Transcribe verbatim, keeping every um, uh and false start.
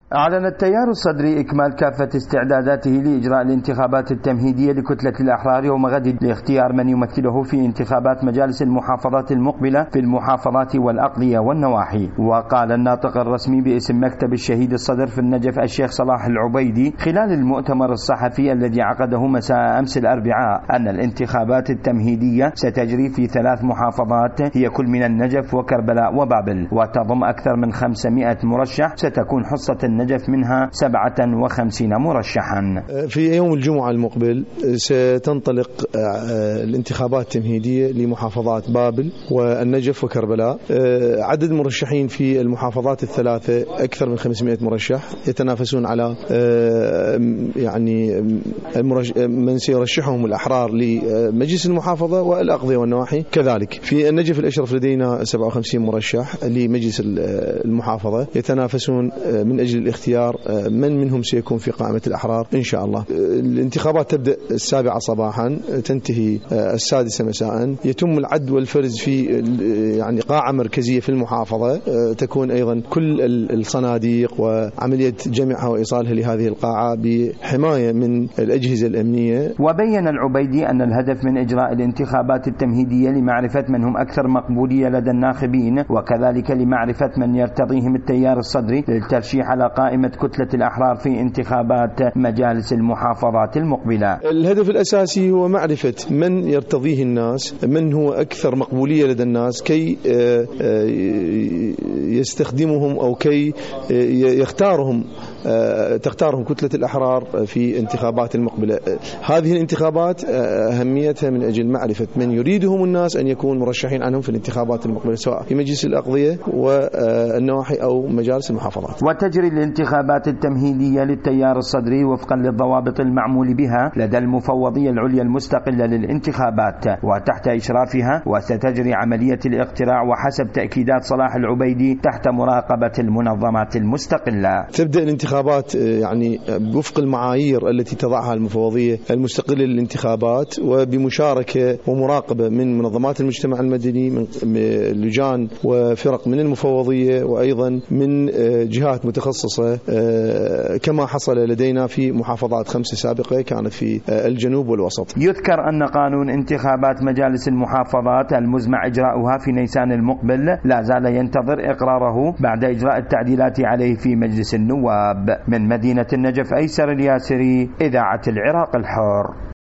أعلن التيار الصدري إكمال كافة استعداداته لإجراء الانتخابات التمهيدية لكتلة الأحرار يوم غد لاختيار من يمثله في انتخابات مجالس المحافظات المقبلة في المحافظات والأقضية والنواحي. وقال الناطق الرسمي باسم مكتب الشهيد الصدر في النجف الشيخ صلاح العبيدي خلال المؤتمر الصحفي الذي عقده مساء أمس الأربعاء أن الانتخابات التمهيدية ستجري في ثلاث محافظات هي كل من النجف وكربلاء وبابل، وتضم أكثر من خمسمائة مرشح، ستكون حصة النجف منها سبعة وخمسين مرشحا. في يوم الجمعة المقبل ستنطلق الانتخابات التمهيدية لمحافظات بابل والنجف وكربلاء. عدد مرشحين في المحافظات الثلاثة أكثر من خمسمائة مرشح يتنافسون على يعني من سيرشحهم الأحرار لمجلس المحافظة والأقضية والنواحي. كذلك في النجف الأشرف لدينا سبعة وخمسين مرشح لمجلس المحافظة يتنافسون من أجل الاختيار من منهم سيكون في قائمة الأحرار إن شاء الله. الانتخابات تبدأ السابعة صباحا تنتهي السادسة مساء. يتم العد والفرز في يعني قاعة مركزية في المحافظة، تكون أيضا كل الصناديق وعملية جمعها وإيصالها لهذه القاعة بحماية من الأجهزة الأمنية. وبين العبيدي أن الهدف من إجراء الانتخابات التمهيدية لمعرفة من هم أكثر مقبولية لدى الناخبين، وكذلك لمعرفة من يرتضيهم التيار الصدري للترشيح على قائمة كتلة الأحرار في انتخابات مجالس المحافظات المقبلة. الهدف الأساسي هو معرفة من يرتضيه الناس، من هو أكثر مقبولية لدى الناس، كي يستخدمهم أو كي يختارهم تختارهم كتلة الأحرار في انتخابات المقبلة. هذه الانتخابات أهميتها من أجل معرفة من يريدهم الناس أن يكون مرشحين عنهم في الانتخابات المقبلة سواء في مجلس الأقضية والنواحي أو مجالس المحافظات. وتجري الانتخابات التمهيدية للتيار الصدري وفقا للضوابط المعمول بها لدى المفوضية العليا المستقلة للانتخابات وتحت إشرافها، وستجري عملية الاقتراع وحسب تأكيدات صلاح العبيدي تحت مراقبة المنظمات المستقلة. تبدأ الانتخابات يعني وفق المعايير التي تضعها المفوضية المستقلة للانتخابات وبمشاركة ومراقبة من منظمات المجتمع المدني، من لجان وفرق من المفوضية وأيضا من جهات متخصصة كما حصل لدينا في محافظات خمسة سابقة كانت في الجنوب والوسط. يذكر أن قانون انتخابات مجالس المحافظات المزمع إجراؤها في نيسان المقبل لا زال ينتظر إقراره بعد إجراء التعديلات عليه في مجلس النواب. من مدينة النجف أيسر الياسري، إذاعة العراق الحر.